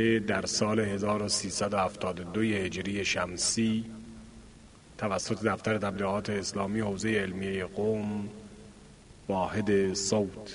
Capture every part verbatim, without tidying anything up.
در سال هزار و سیصد و هفتاد و دو هجری شمسی توسط دفتر تبلیغات اسلامی حوزه علمیه قم واحد صوت.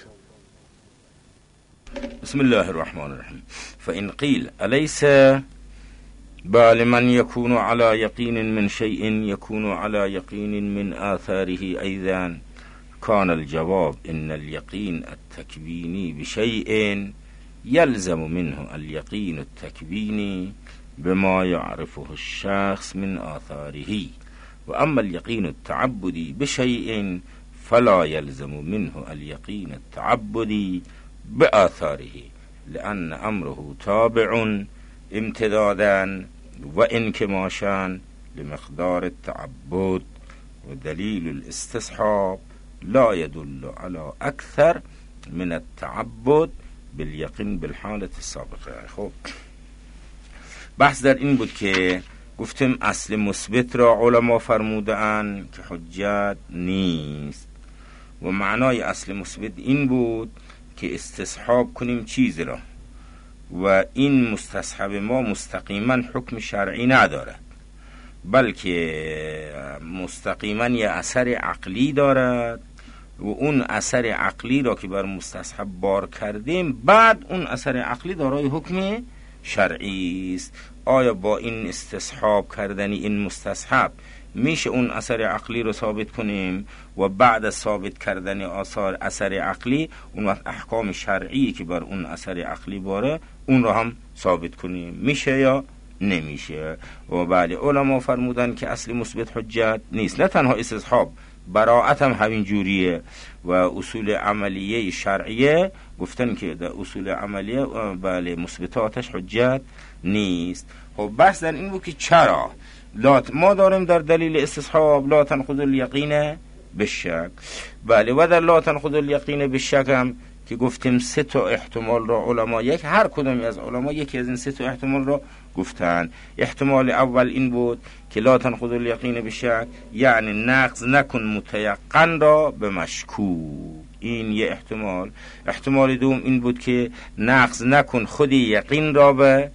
بسم الله الرحمن الرحیم. فإن قیل ألیس بل من يكون على يقين من شيء يكون على يقين من آثاره أيضا كان الجواب إن اليقين التكويني بشيء يلزم منه اليقين التكويني بما يعرفه الشخص من آثاره، وأما اليقين التعبدي بشيء فلا يلزم منه اليقين التعبدي بآثاره، لأن أمره تابع امتدادا وانكماشا لمقدار التعبد، ودليل الاستصحاب لا يدل على أكثر من التعبد بالیقین بالحالت السابقه. خب بحث در این بود که گفتم اصل مثبت را علما فرمودند که حجت نیست، و معنای اصل مثبت این بود که استصحاب کنیم چیز را و این مستصحب ما مستقیما حکم شرعی ندارد، بلکه مستقیما یه اثر عقلی دارد و اون اثر عقلی را که بر مستصحب بار کردیم بعد اون اثر عقلی دارای حکم شرعی است. آیا با این استصحاب کردنی این مستصحب میشه اون اثر عقلی رو ثابت کنیم و بعد از ثابت کردن آثار اثر عقلی اون وقت احکام شرعی که بر اون اثر عقلی باره اون رو هم ثابت کنیم؟ میشه یا نمیشه؟ و بعد علما فرمودن که اصل مثبت حجت نیست. نه تنها استصحاب، براءت هم همین جوریه و اصول عملیه شرعیه گفتن که در اصول عملیه بله مثبتاتش حجت نیست. خب بحث در این بود که چرا لات ما داریم در دلیل استصحاب لا تنقض الیقین بالشک، بله، و در لا تنقض الیقین بالشک هم که گفتیم سه تا احتمال را علما یک هر کدومی از علما یکی از این سه تا احتمال را گفتن. احتمال اول این بود که لا تنقض الیقین بالشک یعنی نقض نکن متیقن را به مشکوک، این یه احتمال. احتمال دوم این بود که نقض نکن خود یقین را به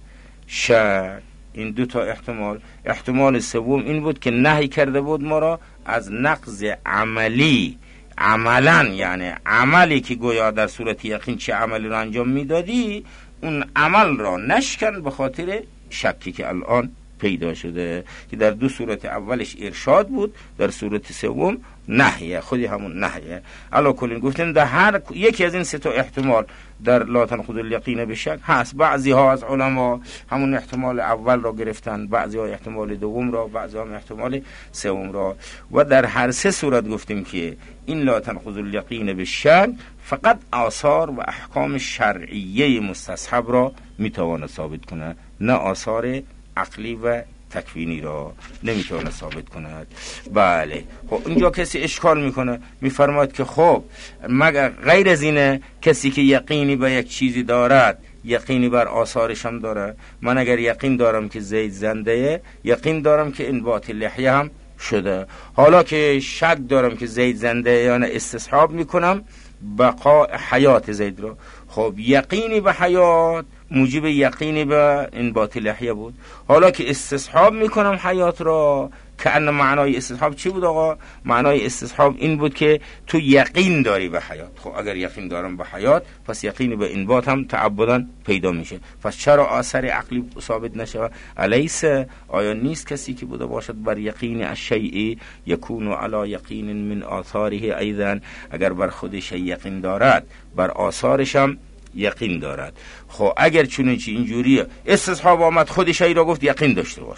شک، این دو تا احتمال. احتمال سوم این بود که نهی کرده بود ما را از نقض عملی، عملا یعنی عملی که گویا در صورت یقین چه عملی را انجام میدادی اون عمل را نشکن به خاطر شکی که الان پیدا شده، که در دو صورت اولش ارشاد بود، در صورت سوم نهیه، خودی همون نهیه. علا کلین گفتیم در هر یکی از این سه تا احتمال در لا تنقض الیقین بالشک هست. بعضی ها از علما همون احتمال اول را گرفتن، بعضی ها احتمال دوم را، بعضی ها احتمال سوم را، و در هر سه صورت گفتیم که این لا تنقض الیقین بالشک فقط آثار و احکام شرعیه مستصحب را میتواند ثابت کنه، نه آثار عقلی و تکوینی را نمیتونه ثابت کند. بله، خب اینجا کسی اشکال میکنه، میفرماید که خب مگر غیر از اینه کسی که یقینی به یک چیزی دارد یقینی بر آثارش هم داره؟ من اگر یقین دارم که زید زنده، یقین دارم که انبات لحیه هم شده، حالا که شک دارم که زید زنده یا نه استصحاب میکنم بقاء حیات زید را. خب یقینی به حیات موجب یقینی به انبات لحیه بود، حالا که استصحاب میکنم حیات را، که ان معنای استصحاب چی بود آقا؟ معنای استصحاب این بود که تو یقین داری به حیات. خب اگر یقین دارم به حیات پس یقینی به انبات هم تعبداً پیدا میشه، پس چرا اثر عقلی ثابت نشه؟ الیس آیا نیست کسی که بوده باشد بر یقین الشیء یکون علی یقین من آثاره ایضا، اگر بر خودش یقین دارد بر آثارش هم یقین دارد. خب اگر چونینچه اینجوریه استصحاب آمد خودش ای را گفت یقین داشته باش،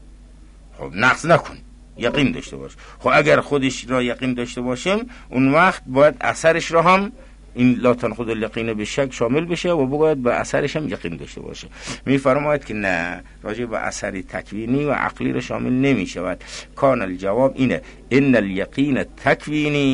خب نقص نکن یقین داشته باش. خب اگر خودش را یقین داشته باشیم اون وقت باید اثرش را هم این لا تنقض الیقین بالشک شامل بشه و باید به اثرش هم یقین داشته باشه. میفرماید که نه، راجع به اثر تکوینی و عقلی را شامل نمی شود. کان الجواب اینه ان الیقین التکوینی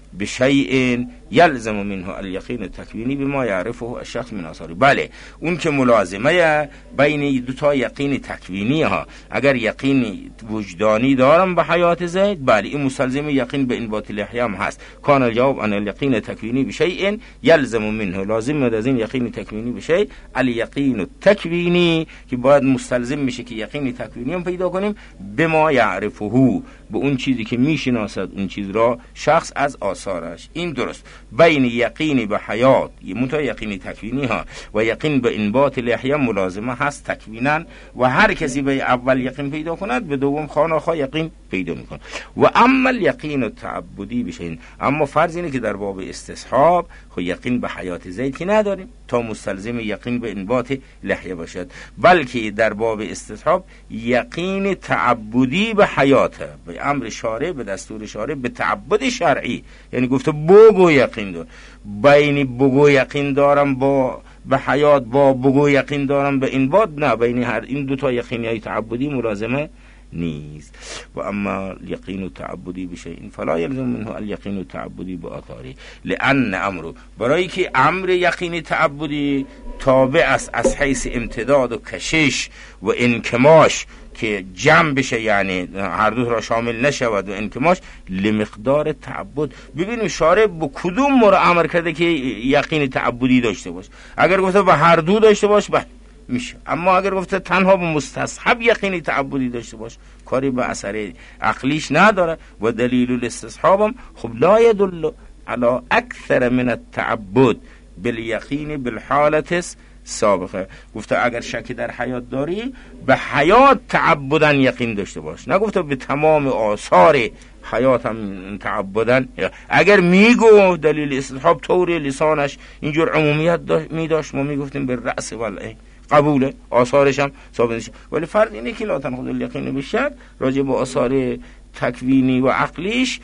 بشیء یلزم منه الیقین التکوینی بما یعرفه الشخص من آثاره. بله اون که ملازمه بین دو تا یقین تکوینی ها، اگر یقین وجدانی دارم به حیات زید، بله این مسلزم یقین به انبات لحیه هم هست. کان الجواب ان الیقین تکوینی بشیء یلزم منه، لازم از این یقین تکوینی بشیء الیقین التکوینی که باید مستلزم میشه که یقین تکوینی هم پیدا کنیم بما یعرفه، به اون چیزی که میشناسد اون چیز را شخص از آثارش. این درست. بین یقین به حیات منتها یقین تکوینی ها و یقین به انبات لحیه ملازمه هست تکوینا، و هر کسی به اول یقین پیدا کند به دوم خانخواه یقین پیدا میکنه. و اما الیقین التعبدی بشین، اما فرض اینه که در باب استصحاب خو یقین به حیات زید که نداریم تا مستلزم یقین به انبات لحیه باشد، بلکه در باب استصحاب یقین تعبدی به حیاته، به امر شارع، به دستور شارع، به تعبد شرعی. یعنی گفته بگو یقین دار، بین بگو یقین دارم با به حیات با بگو یقین دارم به انبات، نه، بین هر این دو تا یقینی های تعبدی ملازمه نیست. و اما الیقین التعبدی بشه این فلا یلزم منه الیقین التعبدی به آثاری، لان امرو، برای که امر یقین تعبدی تابع است از حیث امتداد و کشش و انکماش که جمع بشه، یعنی هر دو را شامل نشود و انکماش لمقدار تعبد. ببینیم شارع به کدوم مورد امر کرده که یقین تعبدی داشته باش. اگر گفته به هر دو داشته باش بله میشه، اما اگر گفته تنها به مستصحب یقینی تعبدی داشته باش کاری به اثر عقلیش نداره. و دلیل الاستصحابم خب لا يدل على اکثر من التعبد بالیقین بالحالت سابقه. گفته اگر شکی در حیات داری به حیات تعبدن یقین داشته باش، نگفته به تمام آثار حیات هم تعبدن. اگر میگو دلیل استصحاب طور لسانش اینجور عمومیت می داشت ما میگفتیم به رأس والعین قبوله، آثارش هم ثابت نشه. ولی فرض اینه که لا تنقض الیقین بالشک، راجع به آثار تکوینی و عقلیش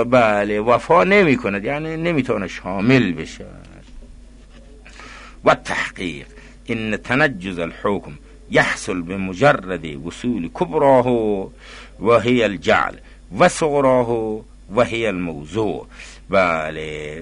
بله وفا نمی کند، یعنی نمیتونه شامل بشه. و تحقیق ان تنجز الحكم يحصل بمجرد وصول كبراه وهي الجعل وصغراه وهي الموضوع. بله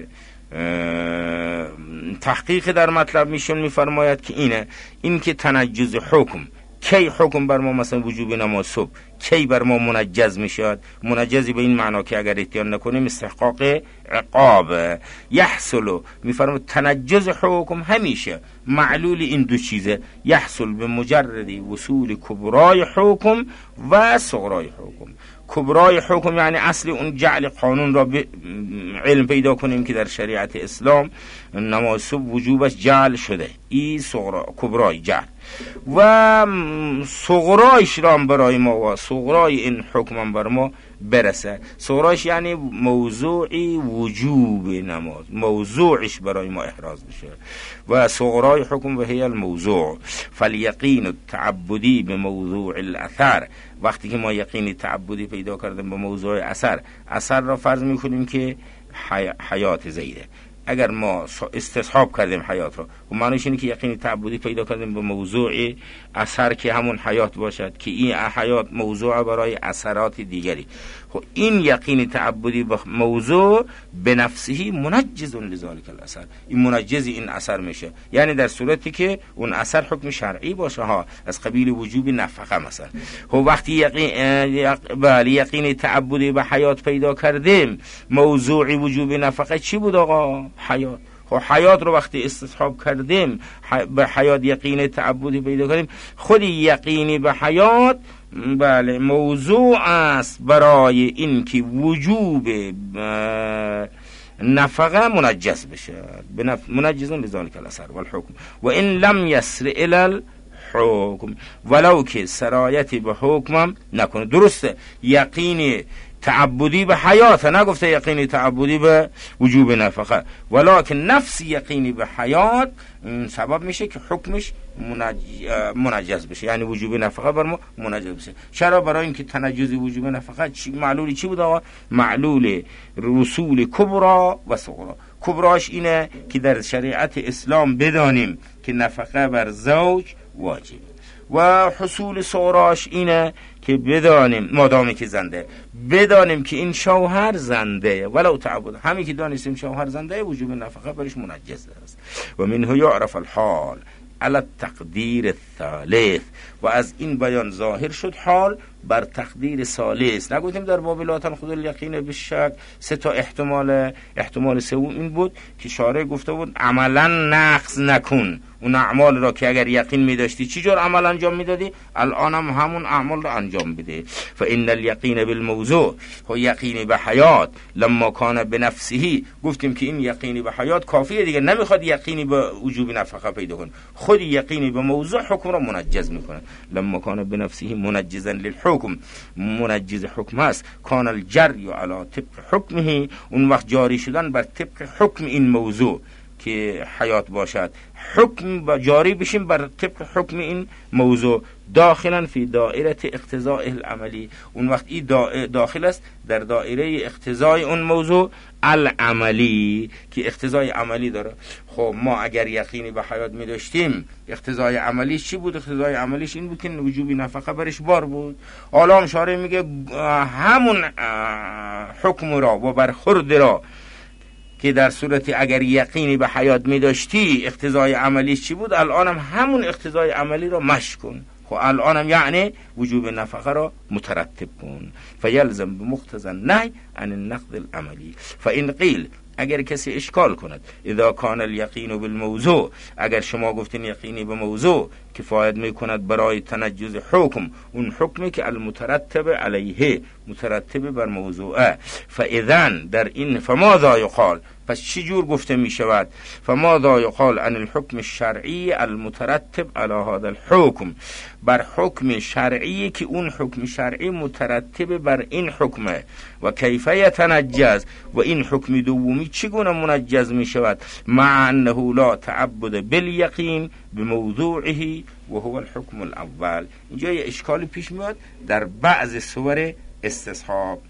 تحقیق در مطلب میشون میفرماید که اینه، این که تنجز حکم، کی حکم بر ما مثلا وجوب نماز صبح کی بر ما منجز میشد؟ منجزی به این معنا که اگر اتیان نکنیم استحقاق عقاب. یحصل میفرماید تنجز حکم همیشه معلول این دو چیزه، یحصل به مجرد وصول کبرای حکم و صغرای حکم. کبرای حکم یعنی اصل اون جعل قانون را علم پیدا کنیم که در شریعت اسلام نماز صبح وجوبش جعل شده، این صغرا کبرای جعل. و صغرایش را برای ما و صغرای این حکم بر ما برسه. صغرایش یعنی موضوعی وجوب نماز، موضوعش برای ما احراز بشه. و صغرای حکم و هی الموضوع. فالیقین التعبدی به موضوع الاثر، وقتی که ما یقین تعبدی پیدا کردیم به موضوع اثر، اثر را فرض میکنیم که حی... حیات زیده. اگر ما استصحاب کردیم حیات را و معنیش اینه که یقین تعبدی پیدا کردیم به موضوع اثر که همون حیات باشد، که این حیات موضوع برای اثرات دیگری. خب این یقین تعبدی به موضوع به نفسه منجز لذالک الاثر، این منجز این اثر میشه، یعنی در صورتی که اون اثر حکم شرعی باشه ها، از قبیل وجوب نفقه مثلا. خب وقتی یقین بله یقین تعبدی به حیات پیدا کردیم، موضوع وجوب نفقه چی بود آقا؟ حیات. خب حیات رو وقتی استصحاب کردیم به حیات یقین تعبدی پیدا کردیم، خود یقینی به حیات بله موضوع است برای این که وجوب نفقه منجز بشه، منجز لذالک الاثر والحکم. و این لم یسر الی الحکم، ولو که سرایت به حکمم نکنه. درسته یقین تعبدی به حیات، نگفته یقینی تعبدی به وجوب نفقه، ولکن نفس یقینی به حیات سبب میشه که حکمش منجز بشه، یعنی وجوب نفقه بر ما منجز بشه. چرا؟ برای اینکه تنجز وجوب نفقه چی معلولی چی بود آقا؟ معلول رسول کبرا و صغرا. کبراش اینه که در شریعت اسلام بدانیم که نفقه بر زوج واجبه. و حصول سوراش اینه که بدانیم مادامی که زنده بدانیم که این شوهر زنده ولو تعبد، همین که دانستیم شوهر زنده وجوب نفقه برش منجز است. و منه یعرف الحال علی التقدیر الثالث، و از این بیان ظاهر شد حال بر تقدیر ثالث. نگفتیم در باب لا تنقض الیقین بالشک سه تا احتمال، احتمال سوم این بود که شارع گفته بود عملا نقض نکن اون اعمال را که اگر یقین می داشتی چی جور عمل انجام می دادی، الان هم همون اعمال را انجام بده. فان الیقین بالموضوع، و یقین به حیات لما کان بنفسه، گفتیم که این یقینی به حیات کافیه دیگه، نمیخواد یقینی به وجوب نفقه پیدا کن، خود یقینی به موضوع حکم را منجز میکنه. لما کان بنفسه منجزا للحکم، منجز حکم است. کان الجری علی طبق حکمه، اون وقت جاری شدن بر طبق حکم این موضوع که حیات باشد، حکم جاری بشیم بر طبق حکم این موضوع، داخلا فی دائره اقتضاء العملی، اون وقت این داخل است در دائره اقتضای اون موضوع العملی که اقتضای عملی داره. خب ما اگر یقینی به حیات می داشتیم اقتضای عملیش چی بود؟ اقتضای عملیش این بود که وجوبی نفقه برش بار بود. حالا هم شارع میگه همون حکم را و برخورد را که در صورتی اگر یقینی به حیات می داشتی اقتضای عملیش چی بود، الانم همون اقتضای عملی را مشی کن. خب الانم یعنی وجوب نفقه را مترتب کن. فیلزم بمقتضی النهی عن النقض العملی. فان قیل، اگر کسی اشکال کند اذا کان الیقین بالموضوع، اگر شما گفتین یقینی به موضوع کفایت میکند برای تنجز حکم، اون حکمی که المترتب علیه مترتب بر موضوعه، فاذن در این فماذا یقال، پس چی جور گفته می شود؟ فماذا یقال عن الحکم الشرعی المترتب علی هذا الحکم، بر حکم شرعی که اون حکم شرعی مترتب بر این حکمه. و کیف یتنجز، و این حکم دومی چگونه منجز می شود؟ مع انه لا تعبد بالیقین بموضوعه و هو الحکم الاول. اینجا یه اشکالی پیش میاد در بعض صور استصحاب.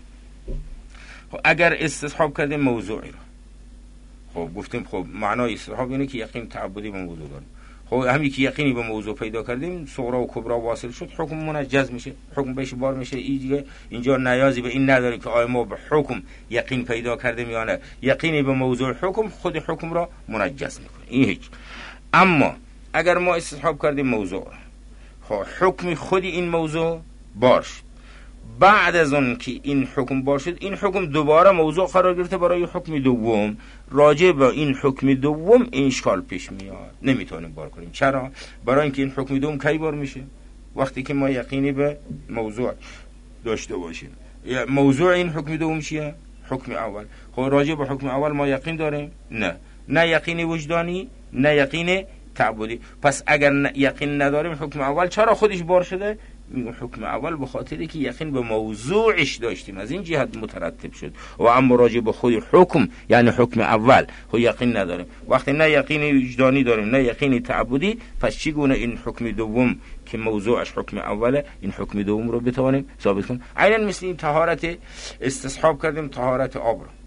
اگر استصحاب کردیم موضوعی را، خب گفتیم خب معنای استصحاب اینه که یقین تعبدی به موضوع داریم. خب همین که یقینی به موضوع پیدا کردیم صغرا و کبرا واصل شد، حکم منجز میشه، حکم بهش بار میشه. اینجا اینجا نیازی به این نداره که آیا ما به حکم یقین پیدا کردیم یا نه، یقینی به موضوع حکم خود حکم را منجز میکنه، این هیچ. اما اگر ما استصحاب کردیم موضوع، خب حکم خودی این موضوع بار شد، بعد از اون که این حکم بار شد این حکم دوباره موضوع قرار گرفته برای حکم دوم، راجع به این حکم دوم این اشکال پیش میاد، نمیتونیم بار کنیم. چرا؟ برای اینکه این حکم دوم کی بار میشه؟ وقتی که ما یقینی به موضوع داشته باشیم. موضوع این حکم دوم چیه؟ حکم اول. خب راجع به حکم اول ما یقین داریم؟ نه، نه یقین وجدانی نه یقین تعبدی. پس اگر یقین نداریم حکم اول چرا خودش بار شده؟ میگم حکم اول به خاطری که یقین به موضوعش داشتیم، از این جهت مترتب شد. و اما راجع به خود حکم یعنی حکم اول خود یقین نداریم. وقتی نه یقین وجدانی داریم نه یقین تعبدی، پس چگونه این حکم دوم که موضوعش حکم اوله این حکم دوم رو بتوانیم ثابت کنیم؟ عیناً مثل این طهارت استصحاب کردیم طهارت آب رو.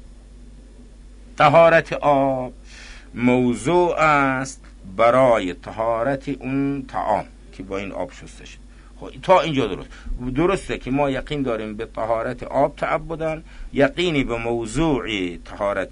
طهارت آب موضوع است برای طهارت اون طعام که با این آب شسته شد. تا اینجا درست درسته که ما یقین داریم به طهارت آب تعبدن، یقینی به موضوع طهارت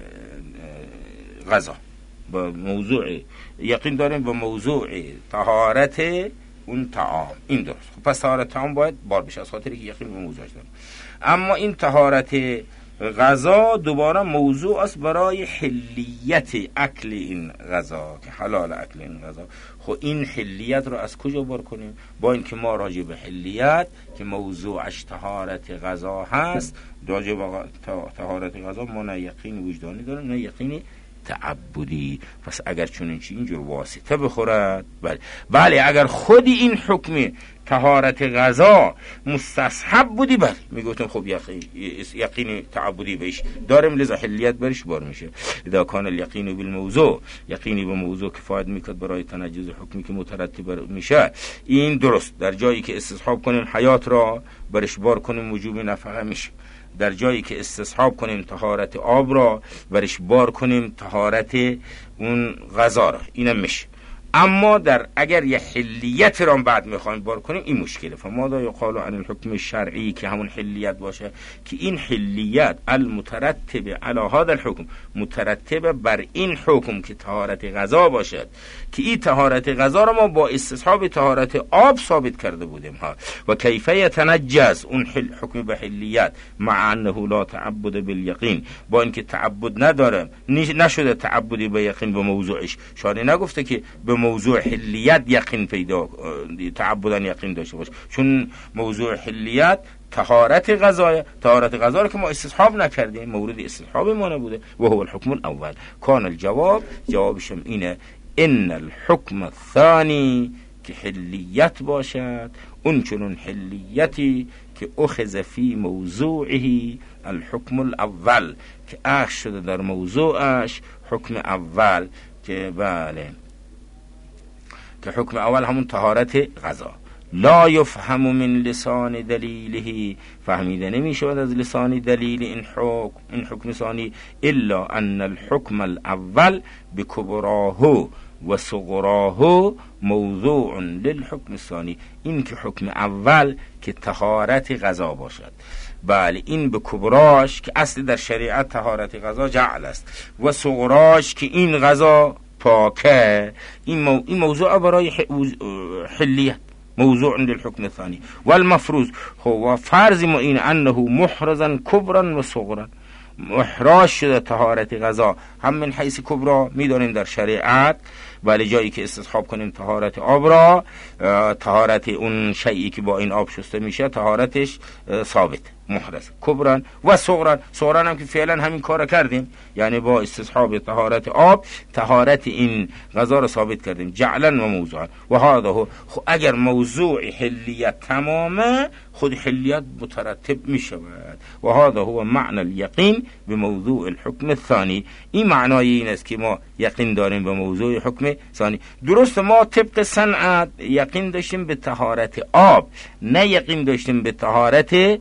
غذا، به موضوع یقین داریم به موضوع طهارت اون طعام، این درست. خب پس طهارت طعام باید بار بشه از خاطری که یقین به موضوعش داریم. اما این طهارت غذا دوباره موضوع است برای حلیت اکل این غذا، که حلال اکل این غذا. خب این حلیت رو از کجا بار کنیم؟ با اینکه ما راجع به حلیت که موضوعش طهارت غذا هست، راجع به طهارت غذا ما نه یقین وجدانی داریم نه یقین تعبدی. پس اگر چون چی اینجور واسطه بخورد، بله بله اگر خودی این حکم طهارت غذا مستصحب بودی، بله میگفتم خب یقین یقین تعبدی بهش داریم، لذا حلیت برش بار میشه. اذا کان الیقین بالموضوع، یقینی به موضوع کفایت میکرد برای تنجز حکمی که مترتب میشه، این درست. در جایی که استصحاب کنیم حیات را برش بار کنیم وجوب نفقه میشه. در جایی که استصحاب کنیم طهارت آب را برش بار کنیم طهارت اون غذا را، اینم میشه. اما در اگر یه حلیت را بعد میخوایم بار کنیم این مشکله. فماذا یقال عن الحکم الشرعی که همون حلیت باشه که این حلیت المترتب علی هذا الحکم مترتب بر این حکم که طهارت غذا باشد که این طهارت غذا را ما با استصحاب طهارت آب ثابت کرده بودیم ها. و کیف یتنجس اون حل حکم به حلیت مع انه لا تعبد بالیقین با اینکه تعبد نداره نشده تعبدی به یقین به موضوعش. شارع نگفته که به موضوع حلیت یقین پیدا تعبداً یقین داشته باشه چون موضوع حلیت طهارت غذا طهارت غذا رو که ما استصحاب نکردیم مورد استصحاب ما نبوده. و هو الحکم الاول کان الجواب جوابشم اینه ان الحکم الثانی که حلیت باشد اون چنون حلیتی که اخذ فی موضوعه الحکم الاول که اخذ شده در موضوعش حکم اول که بله که حکم اول همون طهارت غذا. لا یفهم من لسان دلیله فهمیده نمی شود از لسان دلیل این حکم این حکم ثانی الا ان الحکم الاول بکبراه و صغراه موضوع للحکم ثانی این که حکم اول که طهارت غذا باشد بله این به کبراش که اصل در شریعت طهارت غذا جعل است و صغراش که این غذا پاکه این, مو... این موضوع برای حلیت موضوع للحکم الثانی والمفروض هو فرض ما این انه محرزا کبرا و صغرا محراز شده طهارت غذا هم من حیث کبرا میدانیم در شریعت ولی جایی که استصحاب کنیم طهارت آب را طهارت اون شیئی که با این آب شسته میشه طهارتش ثابت محرز کبران و صغران صغران هم که فعلا همین کار کردیم یعنی با استصحاب طهارت آب طهارت این غذا را ثابت کردیم جعلا و موضوعا و هذا اگر موضوع حلیت تمامه خود حلیت مترتب می شود و هذا هو معنی الیقین به موضوع الحکم الثانی این معنای این است که ما یقین داریم به موضوع حکم ثانی. درست ما طبق صنعت یقین داشتیم به طهارت آب نه یقین داشتیم به طهارت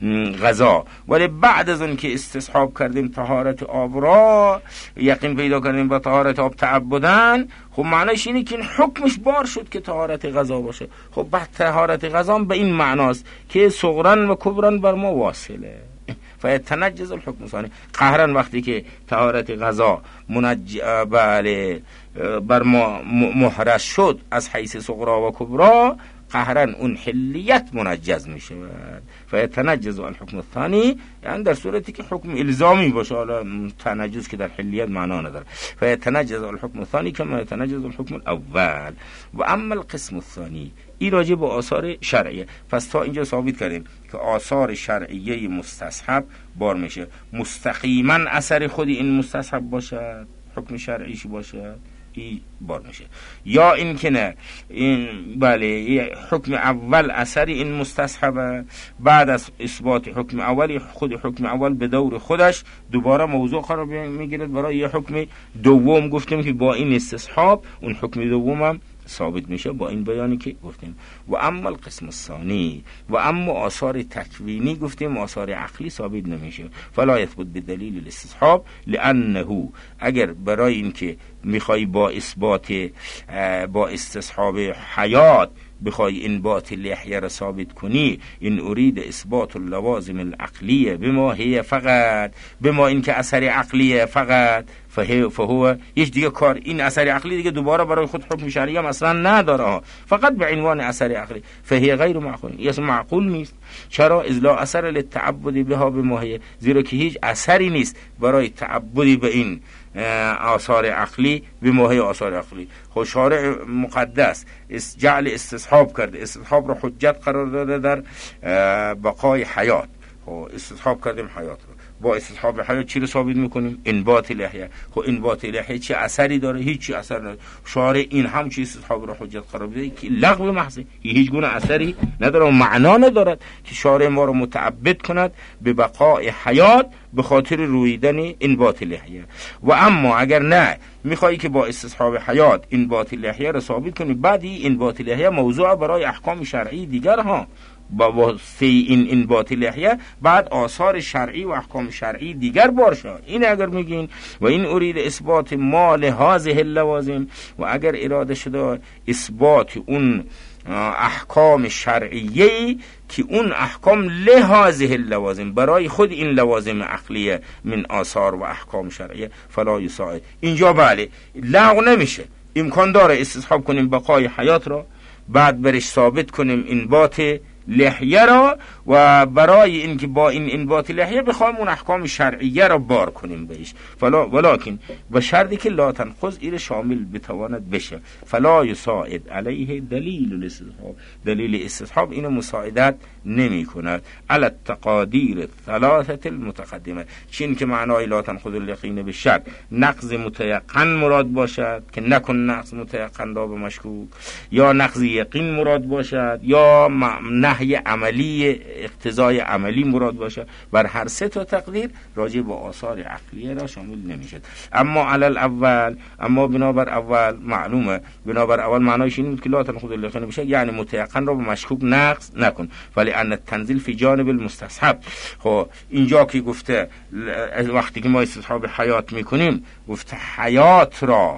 غذا ولی بعد از اون که استصحاب کردیم طهارت آب را یقین پیدا کردیم با طهارت آب تعبدن خب معنیش اینه که این حکمش بار شد که طهارت غذا باشه. خب بعد طهارت غذا به این معناست که صغرن و کبرن بر ما واصله فیتنجز الحکم الثانی قهرن وقتی که طهارت غذا منج بله بر ما محرز شد از حیث صغرا و کبرا قهرن اون حلیت منجز می شود فیتنجز الحکم الثانی یعنی در صورتی که حکم الزامی باشه حالا تنجز که در حلیت معنا نداره فیتنجز الحکم الثانی کما یتنجز الحکم الاول. و اما القسم الثانی این راجع به آثار شرعیه. پس تا اینجا ثابت کردیم که آثار شرعیه مستصحب بار میشه مستقیما اثر خودی این مستصحب باشد حکم شرعیش باشد ای بار میشه یا این که نه این بله حکم اول اثر این مستصحبه بعد از اثبات حکم اولی خود حکم اول به دور خودش دوباره موضوع قرار میگیرد برای یه حکم دوم. گفتیم که با این استصحاب اون حکم دوم هم ثابت میشه با این بیانی که گفتیم. و اما القسم الثانی و اما آثار تکوینی گفتیم آثار عقلی ثابت نمیشه فلا یثبت بدلیل الاستصحاب لانه اگر برای این که میخوای با اثبات با استصحاب حیات بخوای انبات لحیه را ثابت کنی این ارید اثبات اللوازم العقلیه بما هي فقط بما این که اثر عقلیه فقط فهو هیچ دیگه کار این اثر عقلی دیگه دوباره برای خود حکم شرعی هم اصلا نداره فقط به عنوان اثر عقلی فهی غیر معقول این اصلا معقول نیست. چرا؟ اذ لا اثر للتعبد بها بما هي زیرا که هیچ اثری نیست برای تعبدی به این آثار عقلی به ماهی آثار عقلی. خود شارع مقدس جعل استصحاب کرده استصحاب را حجت قرار داده در بقای حیات خب استصحاب کردیم حیات رو با استصحاب حیات چی رو ثابت میکنیم؟ انبات لحیه. خب انبات لحیه چه اثری داره؟ هیچی اثر نداره. شارع این هم چی استصحاب را حجت قرار داده که لغو محض هیچ گونه اثری نداره و معنا ندارد که شارع ما رو متعبد کند به بقای حیات به خاطر رویدن انبات لحیه. و اما اگر نه میخوایی که با استصحاب حیات انبات لحیه رو ثابت کنی بعد این انبات لحیه موضوع برای احکام شرعی دیگر ها با واسطه این انبات لحیه بعد آثار شرعی و احکام شرعی دیگر بارشه. این اگر میگین و این ارید اثبات ما لهذه اللوازم، و اگر اراده شده اثبات اون احکام شرعیه که اون احکام لهذه اللوازم برای خود این لوازم عقلیه من آثار و احکام شرعیه فلا یساعد، اینجا بله لغو نمیشه، امکان داره استصحاب کنیم بقای حیات را، بعد برش ثابت کنیم انبات لحیه را، و برای اینکه با این انبات لحیه بخوایم اون احکام شرعیه را بار کنیم بهش. فلا ولکن به شرطی که لا تنقض این شامل بتواند بشه. فلا یساعد علیه دلیل الاستصحاب، دلیل استصحاب اینو مساعدت نمی کند علی التقادیر ثلاثه المتقدمه، چین که معنای لا تنقض الیقین به شک نقض متیقن مراد باشد که نکن نقض متیقن را به مشکوک، یا نقض یقین مراد باشد، یا نهی عملی اقتضای عملی مراد باشه. بر هر سه تا تقدیر راجع به آثار عقلیه را شامل نمیشه. اما علل اول، اما بنابر اول معلومه، بنابر اول معنایش این بود که لا تنقض الیقین بشه یعنی متیقن را به مشکوک نقض نکن، ولی ان التنزیل فی جانب المستصحب. خب اینجا که گفته وقتی که ما استصحاب حیات میکنیم گفته حیات را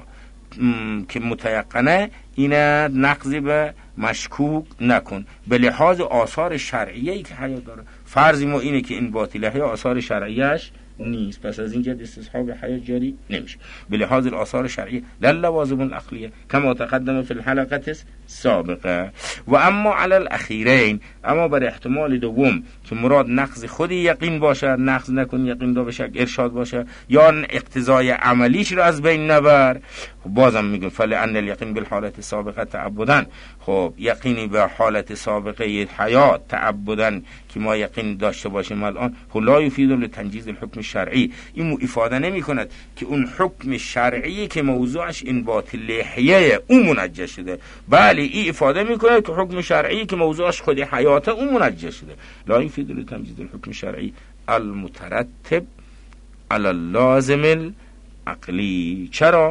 که متیقنه اینه نقضی به مشکوک نکن به لحاظ آثار شرعیه‌ای که حیات داره. فرضی ما اینه که این باطله آثار شرعیه‌اش نیست، پس از اینجا استصحاب حیات جاری نمیشه به لحاظ آثار شرعیه للوازم العقلیه کما تقدم فی الحلقه السابقه. و اما علی الاخیرین، اما بر احتمال دوم که مراد نقض خود یقین باشه، نقض نکن یقین را به شک ارشاد باشه، یا اقتضای عملیش رو از بین نبر، بازم میگم فلان الیقین بالحالت سابقه تعبدن. خب یقینی به حالت سابقه حیات تعبدن که ما یقین داشته باشیم الان، لا یفید لتنجیز الحکم شرعی، این افاده نمی کند که اون حکم شرعی که موضوعش انبات لحیه اون منجز شده، بله این افاده می کند که حکم شرعی که موضوعش خود حیاته اون منجز شده. لا یفید لتنجیز الحکم شرعی المترتب على اللازم العقلی. چرا؟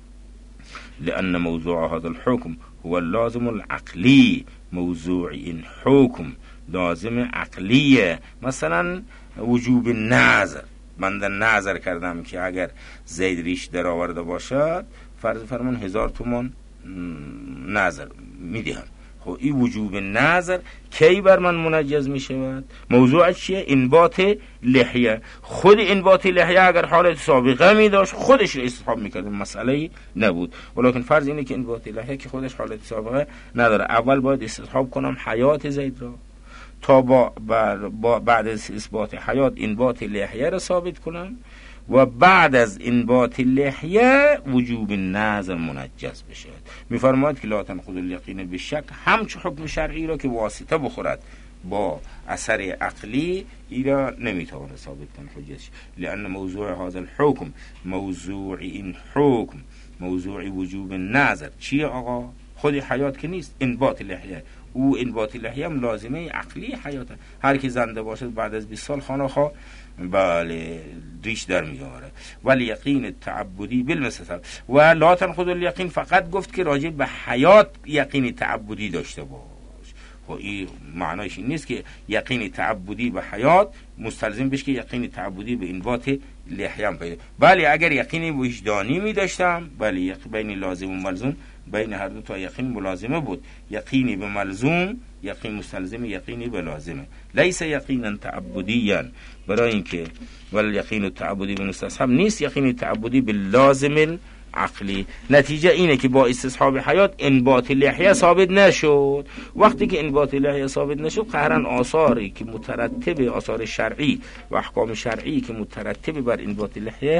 لأن موضوع هذا الحكم هو اللازم العقلی، موضوع این حکم لازم عقلیه. مثلا وجوب نظر، من در نظر کردم که اگر زید ریش در آورده باشد فرض فرمان هزار تومان نظر میدهم. خب این وجوب نظر کی بر من منجز می شود؟ موضوع چیه؟ انبات لحیه. خود انبات لحیه اگر حالت سابقه می داشت خودش رو استصحاب می کرد، مسئله نبود. ولیکن فرض اینه که انبات لحیه که خودش حالت سابقه نداره، اول باید استصحاب کنم حیات زید را تا با, با بعد از اثبات حیات انبات لحیه را ثابت کنم، و بعد از انبات لحیه وجوب نظر منجز بشه. میفرماید که لا تنقض الیقین بالشک، همچون حکم شرعی را که واسطه بخورد با اثر عقلی ایرا نمیتواند ثابت کنه حجتش. لأن موضوع هذا الحکم، موضوع این حکم موضوع وجوب نظر چیه آقا؟ خود حیات که نیست، انبات لحیه. او انبات لحیه هم لازمه عقلی حیاته. هر کی زنده باشد بعد از بیست سال خانه خواه بله ریش در میاره. ولی یقین تعبدی بالمثل و لا تنقض الیقین فقط گفت که راجع به حیات یقین تعبدی داشته باش. خب این معنایش این نیست که یقین تعبدی به حیات مستلزم بشه که یقین تعبدی به انبات لحیه هم پیدا. بله اگر یقینی وجدانی می داشتم، بله بین لازم و ملزوم بین هر دو تا یقین ملازمه بود. یقینی به ملزوم یقین مستلزم یقینی به لازمه، لیس یقینا تعبدیا، برای اینکه ول یقین تعبدی به مستصحب نیست، یقین تعبدی به لازم عقلی. نتیجه اینه که با استصحاب حیات انبات لحیه ثابت نشد. وقتی که انبات لحیه ثابت نشد قهرن آثاری که مترتب آثار شرعی و احکام شرعی که مترتب بر انبات لحیه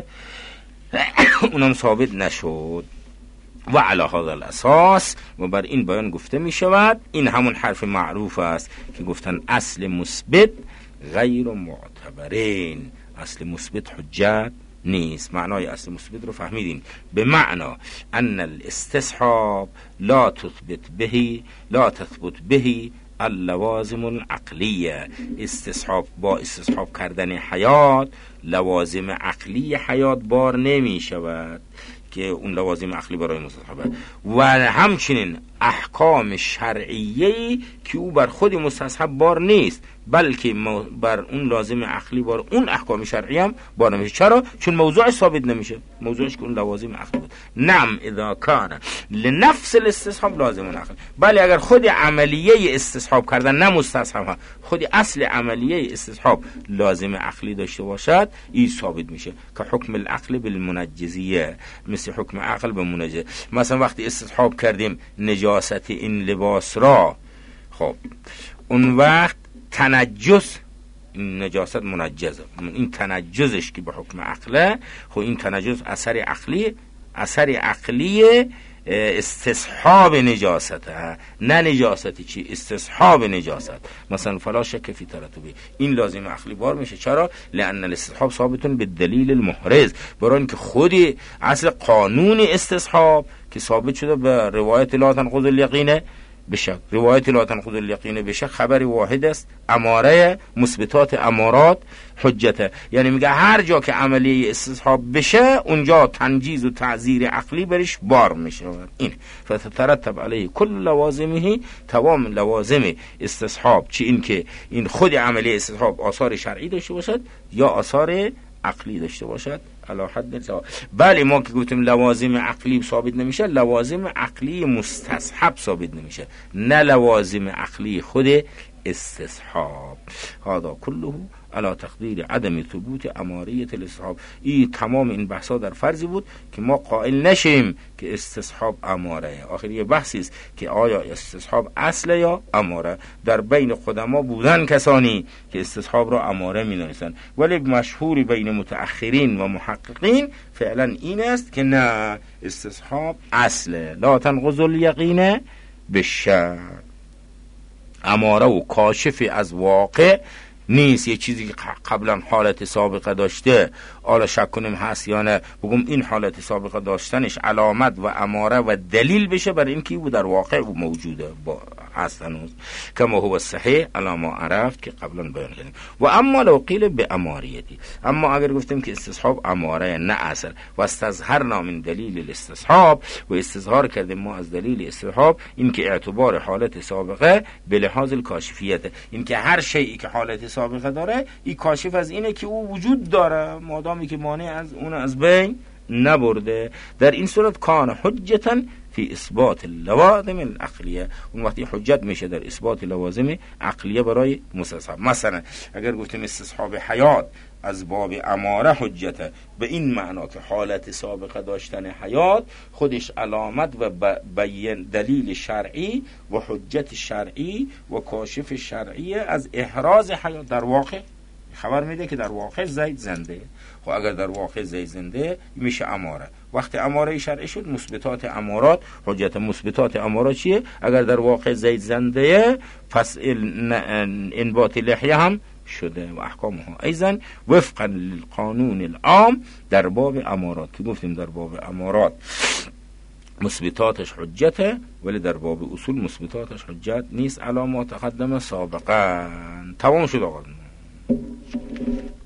اونم ثابت نشد. و علی هذا الاساس، و بر این بیان گفته می شود، این همون حرف معروف است که گفتن اصل مثبت غیر معتبرین، اصل مثبت حجت نیست. معنای اصل مثبت رو فهمیدین؟ به معنا ان الاستصحاب لا تثبت به لا تثبت به اللوازم العقلیه. استصحاب با استصحاب کردن حیات لوازم عقلی حیات بار نمی شود که اون لوازم عقلی برای مستصحبه، و همچنین احکام شرعیه که او بر خود مستصحب بار نیست، بلکه بر اون لازم عقلی بار اون احکام شرعی هم بار نمیشه. چرا؟ چون موضوعش ثابت نمیشه، موضوعش که اون لوازم عقلی بود. نعم اذا کان لنفس الاستصحاب لازم عقل، بله اگر خود عملیه استصحاب کردن نه مستصحب، خود اصل عملیه استصحاب لازم عقلی داشته باشد، این ثابت میشه. که حکم العقل بالمنجزیه، مثل حکم عقل به منجز. مثلا وقتی استصحاب کردیم نجاست این لباس را، خب اون وقت تنجس، این نجاست منجزه، این تنجزش که به حکم عقله، خب این تنجس اثر عقلی، اثر عقلی استصحاب نجاسته، نه نجاستی چی، استصحاب نجاست. مثلا فلا شک فی ترتبه، این لازم عقلی بار میشه. چرا؟ لان الاستصحاب ثابتون به دلیل المحرز، برای اینکه خود اصل قانون استصحاب که ثابت شده به روایت لا تنقض الیقین بشک، روایت لا تنقض الیقین بشک خبر واحد است، اماره مثبتات امارات حجته، یعنی میگه هر جا که عملیه استصحاب بشه اونجا تنجیز و تعزیر عقلی برش بار میشه. این فتترتب علیه کل لوازمه، تمام لوازم استصحاب، چی این که این خود عملیه استصحاب آثار شرعی داشته باشد یا آثار عقلی داشته باشد. علی حد سواء. بله ما که گفتیم لوازم عقلی ثابت نمیشه، لوازم عقلی مستصحب ثابت نمیشه، نه لوازم عقلی خود استصحاب. هذا كله على تقدیر عدم ثبوت اماریه الاستصحاب. این تمام این بحثا در فرضی بود که ما قائل نشیم که استصحاب اماره. آخر یه بحثی است که آیا استصحاب اصل یا اماره. در بین قدما بودن کسانی که استصحاب را اماره می‌دانستند، ولی مشهور بین متأخرین و محققین فعلا این است که نه، استصحاب اصله. لا تنقض الیقین بالشک، اماره و کاشف از واقع نیست. یه چیزی که قبلا حالت سابقه داشته حالا شک کنیم هست یا نه، بگم این حالت سابقه داشتنش علامت و اماره و دلیل بشه برای اینکه او در واقع او موجوده با هست هنوز، کما هو صحیح علامه عرفت که قبلا بیان کردیم. و اما لو قیل به اماریتی، اما اگر گفتیم که استصحاب اماره نه اصل، و استظهرنا من دلیل الاستصحاب، و استظهار کردیم ما از دلیل استصحاب این که اعتبار حالت سابقه به لحاظ الکاشفیت، این که هر شیئی که حالت سابقه داره این کاشف از اینه که او وجود داره، مادامی که مانع از اون از بین نبرده. در این صورت کان حجتا فی اثبات اللوازم العقلیه، اون وقتی حجت میشه در اثبات لوازم عقلیه برای مستصحب. مثلا اگر گفتیم استصحاب حیات از باب اماره حجته، به این معنا که حالت سابقه داشتن حیات خودش علامت و بیان دلیل شرعی و حجت شرعی و کاشف شرعی از احراز حیات. در واقع خبر میده که در واقع زید زنده، خب اگر در واقع زید زنده میشه اماره. وقتی اماره شرعی شد مثبتات امارات حجت. مثبتات امارات چیه؟ اگر در واقع زید زنده پس انبات لحیه هم شده و احکامها ایضا وفقا للقانون العام در باب امارات، که گفتیم در باب امارات مثبتاتش حجته، ولی در باب اصول مثبتاتش حجت نیست. علامات تقدم سابقا. تمام شد آقا.